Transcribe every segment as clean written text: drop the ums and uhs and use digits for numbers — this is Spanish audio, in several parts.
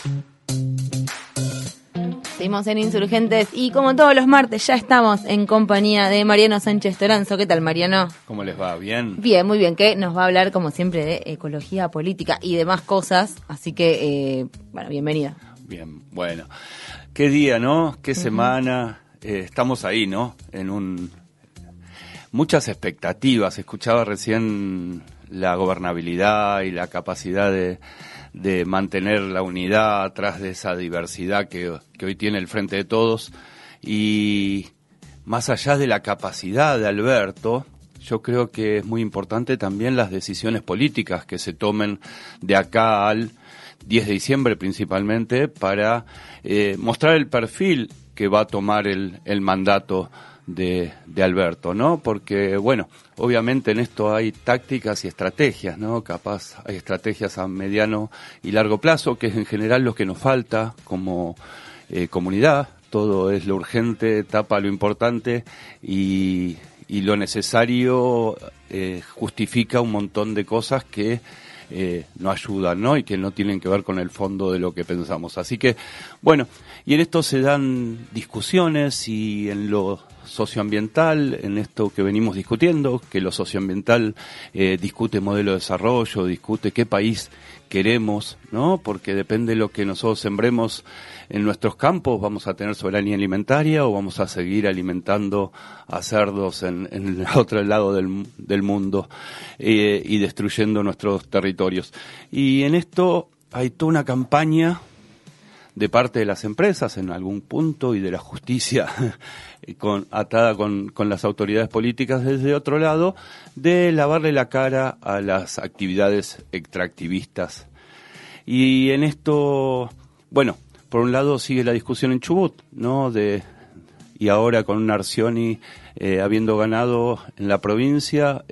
Seguimos en Insurgentes y como todos los martes ya estamos en compañía de Mariano Sánchez Toranzo. ¿Qué tal, Mariano? ¿Cómo les va? ¿Bien? Bien, muy bien, que nos va a hablar como siempre de ecología, política y demás cosas, así que, bueno, bienvenida. Bien, bueno. Qué día, ¿no? Qué semana. Estamos ahí, ¿no? Muchas expectativas. Escuchaba recién la gobernabilidad y la capacidad de mantener la unidad atrás de esa diversidad que hoy tiene el Frente de Todos. Y más allá de la capacidad de Alberto, yo creo que es muy importante también las decisiones políticas que se tomen de acá al 10 de diciembre principalmente para mostrar el perfil que va a tomar el mandato de Alberto, ¿no? Porque, bueno, obviamente en esto hay tácticas y estrategias, ¿no? Capaz hay estrategias a mediano y largo plazo, que es en general lo que nos falta como comunidad. Todo es lo urgente, tapa lo importante y lo necesario justifica un montón de cosas que no ayudan, ¿no? Y que no tienen que ver con el fondo de lo que pensamos. Así que, bueno, y en esto se dan discusiones y en lo socioambiental, en esto que venimos discutiendo, que lo socioambiental discute modelo de desarrollo, discute qué país queremos, ¿no? Porque depende de lo que nosotros sembremos en nuestros campos, vamos a tener soberanía alimentaria o vamos a seguir alimentando a cerdos en el otro lado del mundo y destruyendo nuestros territorios. Y en esto hay toda una campaña de parte de las empresas en algún punto y de la justicia atada con las autoridades políticas desde otro lado, de lavarle la cara a las actividades extractivistas. Y en esto, bueno, por un lado sigue la discusión en Chubut, ¿no? Y ahora con un Arcioni habiendo ganado en la provincia,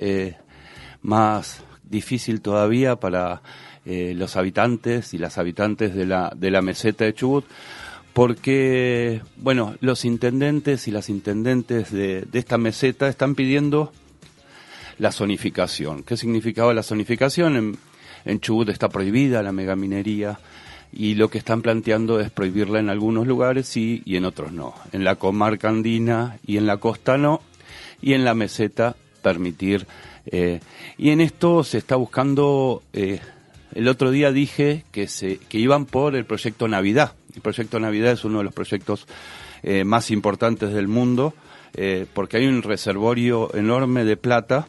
más difícil todavía para los habitantes y las habitantes de la meseta de Chubut, porque, bueno, los intendentes y las intendentes de esta meseta están pidiendo la zonificación. ¿Qué significaba la zonificación? En Chubut está prohibida la megaminería y lo que están planteando es prohibirla en algunos lugares sí y en otros no. En la comarca andina y en la costa no, y en la meseta permitir. Y en esto se está buscando... El otro día dije que iban por el proyecto Navidad. El proyecto Navidad es uno de los proyectos más importantes del mundo, porque hay un reservorio enorme de plata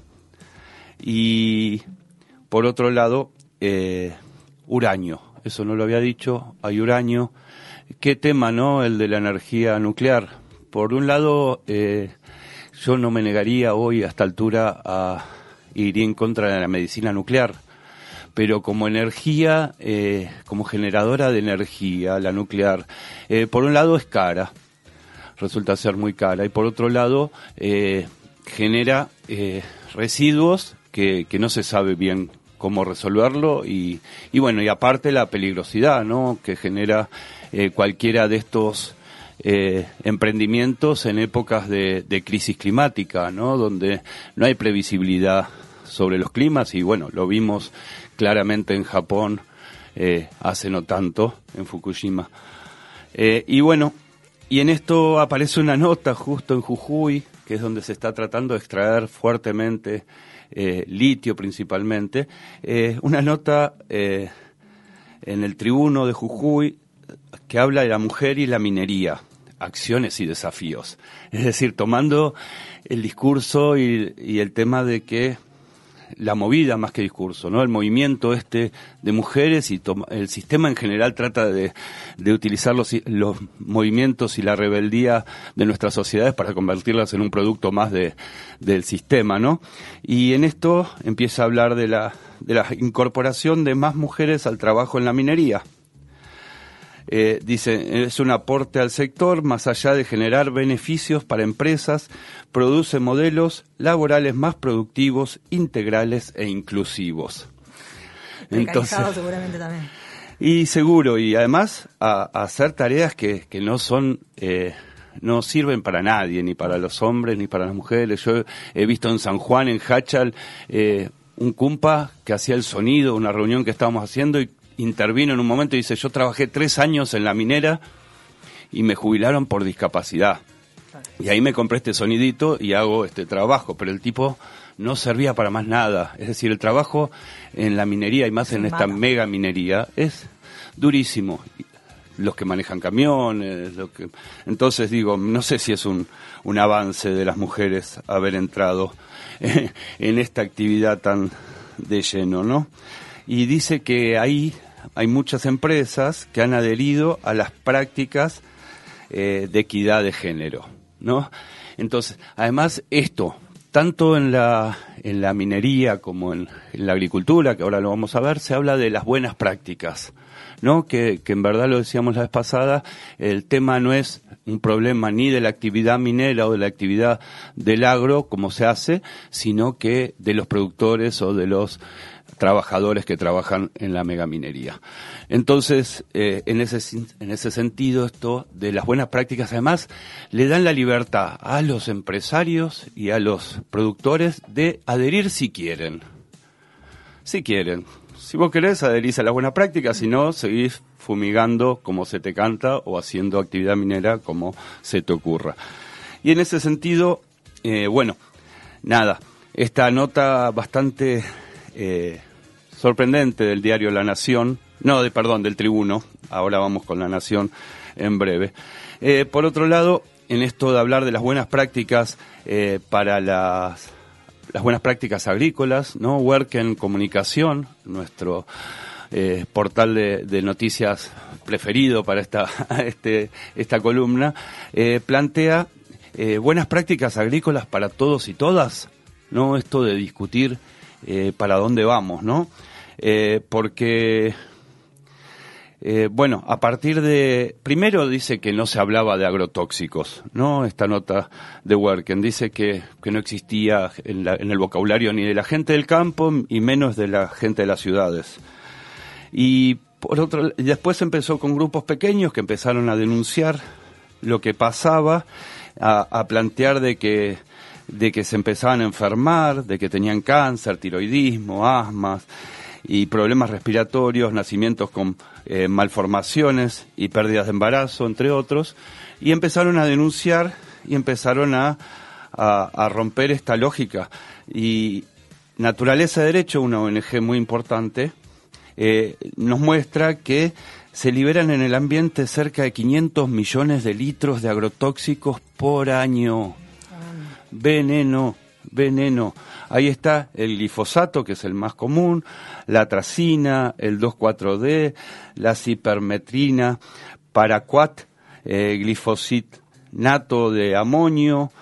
y, por otro lado, uranio. Eso no lo había dicho, hay uranio. ¿Qué tema, no? El de la energía nuclear. Por un lado, yo no me negaría hoy a esta altura a ir en contra de la medicina nuclear. Pero como energía, como generadora de energía, la nuclear, por un lado es cara, resulta ser muy cara, y por otro lado genera residuos que no se sabe bien cómo resolverlo, y bueno, y aparte la peligrosidad, ¿no?, que genera cualquiera de estos emprendimientos en épocas de crisis climática, ¿no?, donde no hay previsibilidad sobre los climas, y bueno, lo vimos claramente en Japón hace no tanto, en Fukushima. Y bueno, y en esto aparece una nota justo en Jujuy, que es donde se está tratando de extraer fuertemente litio principalmente, una nota en el Tribuno de Jujuy que habla de la mujer y la minería, acciones y desafíos. Es decir, tomando el discurso y el tema de que la movida más que discurso, ¿no? El movimiento de mujeres y el sistema en general trata de utilizar los movimientos y la rebeldía de nuestras sociedades para convertirlas en un producto más del sistema, ¿no? Y en esto empieza a hablar de la incorporación de más mujeres al trabajo en la minería. Dice, es un aporte al sector, más allá de generar beneficios para empresas, produce modelos laborales más productivos, integrales e inclusivos. Entonces, seguramente también. Y seguro, y además a hacer tareas que no son, no sirven para nadie, ni para los hombres, ni para las mujeres. Yo he visto en San Juan, en Hachal, un cumpa que hacía el sonido, una reunión que estábamos haciendo y intervino en un momento y dice, yo trabajé 3 años en la minera y me jubilaron por discapacidad. Y ahí me compré este sonidito y hago este trabajo, pero el tipo no servía para más nada. Es decir, el trabajo en la minería y más en esta mega minería es durísimo. Los que manejan camiones, entonces digo, no sé si es un avance de las mujeres haber entrado en esta actividad tan de lleno, ¿no? Y dice que ahí hay muchas empresas que han adherido a las prácticas de equidad de género, ¿no? Entonces, además esto, tanto en la minería como en la agricultura, que ahora lo vamos a ver, se habla de las buenas prácticas, ¿no? Que en verdad lo decíamos la vez pasada, el tema no es un problema ni de la actividad minera o de la actividad del agro, como se hace, sino que de los productores o de los trabajadores que trabajan en la megaminería. Entonces, en ese sentido, esto de las buenas prácticas, además, le dan la libertad a los empresarios y a los productores de adherir si quieren. Si quieren. Si vos querés, adherís a las buenas prácticas, si no, seguís fumigando como se te canta o haciendo actividad minera como se te ocurra. Y en ese sentido, bueno, nada, esta nota bastante sorprendente del diario La Nación, del Tribuno, ahora vamos con La Nación en breve. Por otro lado, en esto de hablar de las buenas prácticas para las buenas prácticas agrícolas, ¿no? Werken Comunicación, nuestro portal de noticias preferido para esta columna, plantea buenas prácticas agrícolas para todos y todas, ¿no? Esto de discutir para dónde vamos, ¿no? Porque bueno, a partir de... Primero dice que no se hablaba de agrotóxicos, ¿no? Esta nota de Werken dice que no existía en el vocabulario ni de la gente del campo y menos de la gente de las ciudades. Y después empezó con grupos pequeños que empezaron a denunciar lo que pasaba, a plantear de que se empezaban a enfermar, de que tenían cáncer, tiroidismo, asmas y problemas respiratorios, nacimientos con malformaciones y pérdidas de embarazo, entre otros, y empezaron a denunciar y empezaron a romper esta lógica. Y Naturaleza de Derecho, una ONG muy importante, nos muestra que se liberan en el ambiente cerca de 500 millones de litros de agrotóxicos por año. Veneno. Ahí está el glifosato, que es el más común, la atracina, el 2,4-D, la cipermetrina, paraquat, glifosinato de amonio,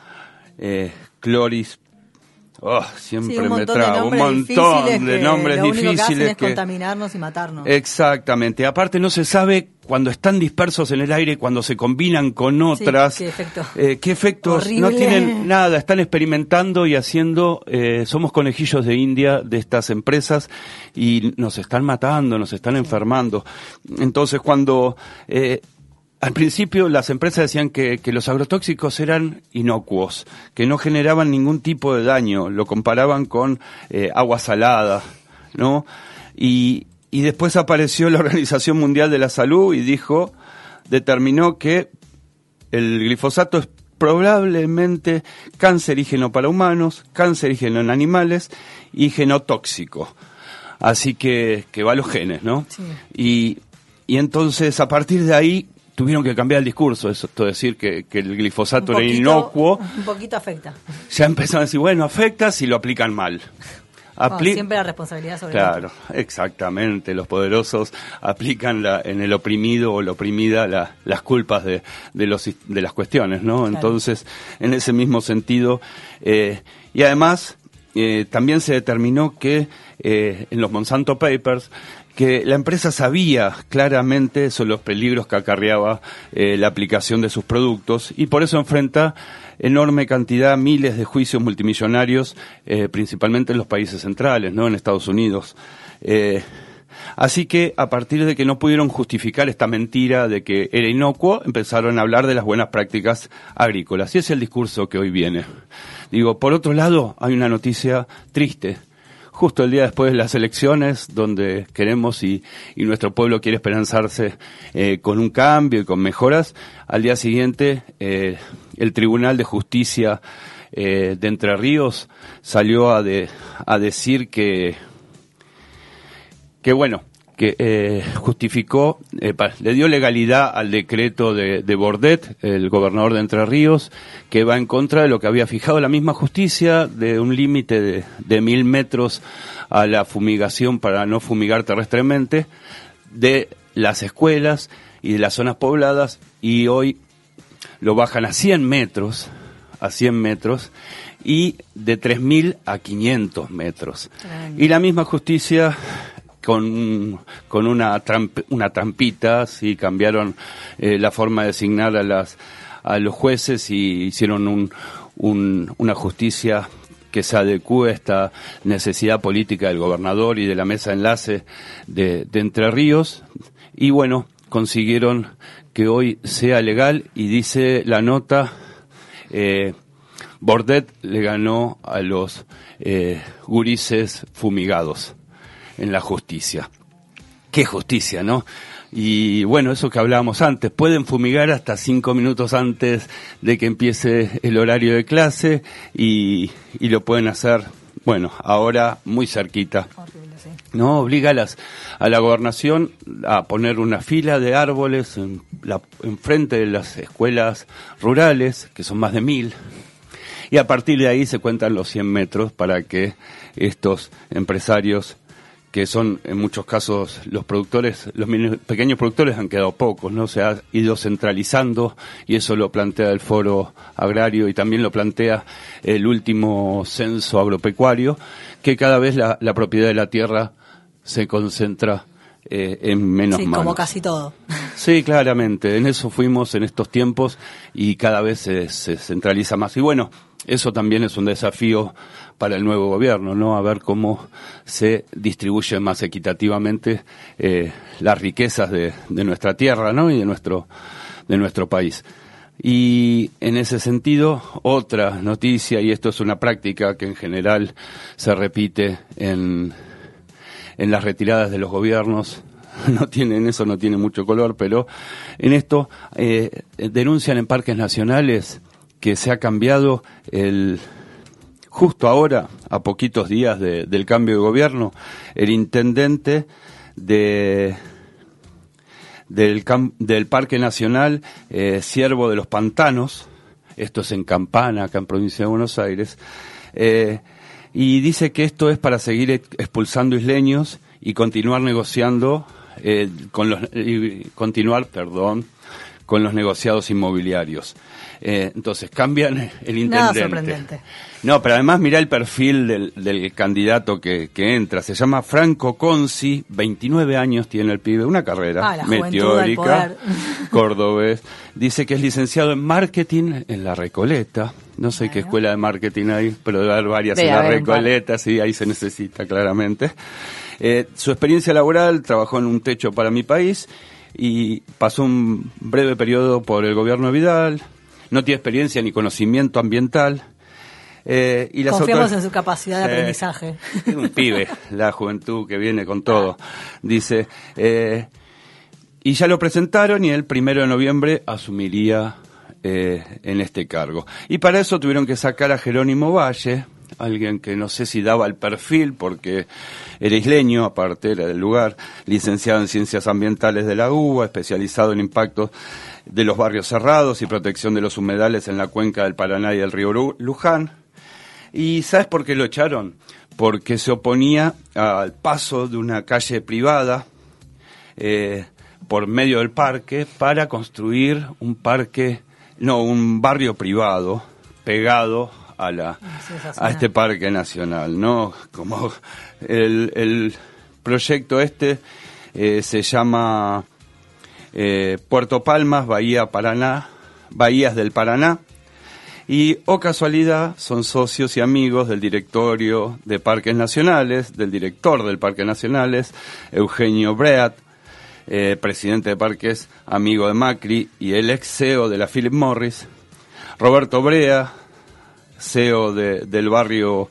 cloris. Siempre sí, me trago un montón de nombres difíciles que hacen es contaminarnos y matarnos. Exactamente. Aparte no se sabe cuando están dispersos en el aire, cuando se combinan con otras. Sí, qué efectos. Horrible. No tienen nada. Están experimentando y haciendo. Somos conejillos de India de estas empresas y nos están matando, nos están enfermando. Entonces cuando al principio las empresas decían que los agrotóxicos eran inocuos, que no generaban ningún tipo de daño, lo comparaban con agua salada, ¿no? Y después apareció la Organización Mundial de la Salud y determinó que el glifosato es probablemente cancerígeno para humanos, cancerígeno en animales y genotóxico. Así que va a los genes, ¿no? Sí. Y entonces a partir de ahí tuvieron que cambiar el discurso, esto decir que el glifosato era inocuo. Un poquito afecta. Ya empezaron a decir, bueno, afecta si lo aplican mal. Siempre la responsabilidad sobre Claro, exactamente. Los poderosos aplican en el oprimido o la oprimida las culpas de las cuestiones, ¿no? Claro. Entonces, en ese mismo sentido, y además también se determinó que en los Monsanto Papers que la empresa sabía claramente sobre los peligros que acarreaba la aplicación de sus productos y por eso enfrenta enorme cantidad, miles de juicios multimillonarios, principalmente en los países centrales, ¿no? En Estados Unidos. Así que a partir de que no pudieron justificar esta mentira de que era inocuo, empezaron a hablar de las buenas prácticas agrícolas. Y ese es el discurso que hoy viene. Digo, por otro lado, hay una noticia triste. justo el día después de las elecciones, donde queremos y nuestro pueblo quiere esperanzarse con un cambio y con mejoras. Al día siguiente, el Tribunal de Justicia de Entre Ríos salió a decir que justificó, le dio legalidad al decreto de Bordet, el gobernador de Entre Ríos, que va en contra de lo que había fijado la misma justicia, de un límite de 1.000 metros a la fumigación para no fumigar terrestremente, de las escuelas y de las zonas pobladas, y hoy lo bajan a 100 metros, y de 3.000 a 500 metros. Y la misma justicia con una trampita, sí, cambiaron la forma de designar a los jueces y hicieron una justicia que se adecue a esta necesidad política del gobernador y de la mesa de enlace de Entre Ríos, y bueno, consiguieron que hoy sea legal, y dice la nota, Bordet le ganó a los gurises fumigados en la justicia. ¡Qué justicia!, ¿no? Y bueno, eso que hablábamos antes, pueden fumigar hasta 5 minutos antes de que empiece el horario de clase y lo pueden hacer, bueno, ahora muy cerquita. Horrible, sí. No, obliga a la gobernación a poner una fila de árboles enfrente de las escuelas rurales, que son más de 1.000, y a partir de ahí se cuentan los 100 metros para que estos empresarios, que son en muchos casos los productores, los pequeños productores, han quedado pocos, ¿no? Se ha ido centralizando, y eso lo plantea el Foro Agrario y también lo plantea el último censo agropecuario, que cada vez la propiedad de la tierra se concentra en menos manos. Sí, como casi todo. Sí, claramente, en eso fuimos en estos tiempos y cada vez se centraliza más. Y bueno, eso también es un desafío para el nuevo gobierno, ¿no? A ver cómo se distribuyen más equitativamente las riquezas de nuestra tierra, ¿no? Y de nuestro país. Y en ese sentido, otra noticia, y esto es una práctica que en general se repite en las retiradas de los gobiernos, no tiene mucho color, pero en esto denuncian en parques nacionales que se ha cambiado justo ahora, a poquitos días del cambio de gobierno, el intendente del Parque Nacional Ciervo de los Pantanos, esto es en Campana, acá en Provincia de Buenos Aires, y dice que esto es para seguir expulsando isleños y continuar negociando con los negociados inmobiliarios. Entonces cambian el intendente. Nada sorprendente. No, pero además mirá el perfil del candidato que entra. Se llama Franco Conci, 29 años tiene el pibe, una carrera meteórica, cordobés. Dice que es licenciado en marketing en La Recoleta. No sé qué escuela de marketing hay, pero debe haber varias en La Recoleta, sí, ahí se necesita claramente. Su experiencia laboral, trabajó en Un Techo para Mi País y pasó un breve periodo por el gobierno de Vidal. No tiene experiencia ni conocimiento ambiental. Y confiamos en su capacidad de aprendizaje. Es un pibe, la juventud que viene con todo. Dice, y ya lo presentaron y el 1 de noviembre asumiría en este cargo. Y para eso tuvieron que sacar a Jerónimo Valle, alguien que no sé si daba el perfil porque era isleño, aparte era del lugar, licenciado en Ciencias Ambientales de la UBA, especializado en impactos de los barrios cerrados y protección de los humedales en la cuenca del Paraná y del río Luján. ¿Y sabes por qué lo echaron? Porque se oponía al paso de una calle privada por medio del parque para construir un barrio privado pegado a este parque nacional, ¿no? Como el proyecto se llama Puerto Palmas, Bahías del Paraná, y casualidad son socios y amigos del directorio de Parques Nacionales, del director del Parque Nacionales, Eugenio Breat, presidente de Parques, amigo de Macri, y el ex CEO de la Philip Morris, Roberto Brea, CEO del barrio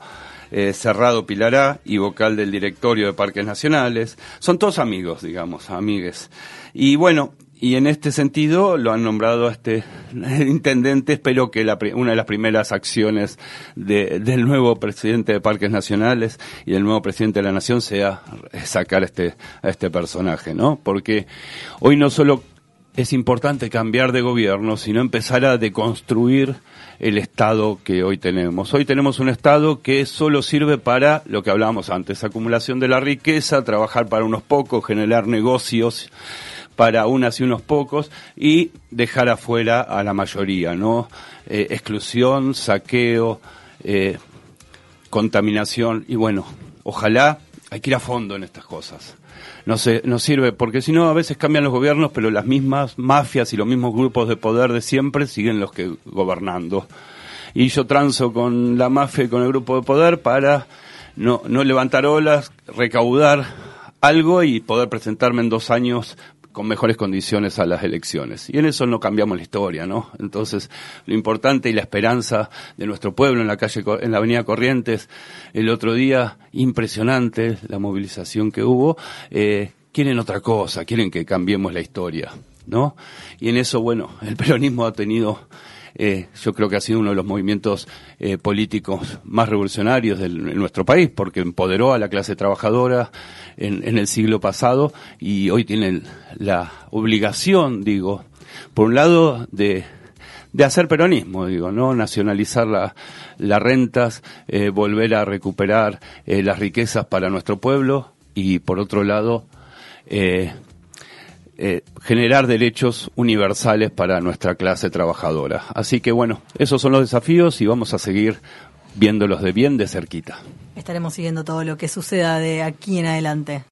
Cerrado Pilará y vocal del directorio de Parques Nacionales. Son todos amigos, digamos, amigues. Y bueno, y en este sentido lo han nombrado a este intendente. Espero que una de las primeras acciones del nuevo presidente de Parques Nacionales y del nuevo presidente de la Nación sea sacar a este personaje, ¿no? Porque hoy no solo es importante cambiar de gobierno, sino empezar a deconstruir el Estado que hoy tenemos. Hoy tenemos un Estado que solo sirve para lo que hablábamos antes, acumulación de la riqueza, trabajar para unos pocos, generar negocios para unas y unos pocos y dejar afuera a la mayoría, ¿no? Exclusión, saqueo, contaminación y bueno, ojalá hay que ir a fondo en estas cosas. No sirve, porque si no a veces cambian los gobiernos, pero las mismas mafias y los mismos grupos de poder de siempre siguen los que gobernando. Y yo transo con la mafia y con el grupo de poder para no levantar olas, recaudar algo y poder presentarme en 2 años con mejores condiciones a las elecciones. Y en eso no cambiamos la historia, ¿no? Entonces, lo importante y la esperanza de nuestro pueblo en la avenida Corrientes, el otro día, impresionante la movilización que hubo, quieren otra cosa, quieren que cambiemos la historia, ¿no? Y en eso, bueno, el peronismo ha tenido, yo creo que ha sido uno de los movimientos políticos más revolucionarios de nuestro país, porque empoderó a la clase trabajadora en el siglo pasado y hoy tienen la obligación, digo, por un lado de hacer peronismo, digo, ¿no? Nacionalizar las rentas, volver a recuperar las riquezas para nuestro pueblo y por otro lado generar derechos universales para nuestra clase trabajadora. Así que bueno, esos son los desafíos y vamos a seguir viéndolos de bien de cerquita. Estaremos siguiendo todo lo que suceda de aquí en adelante.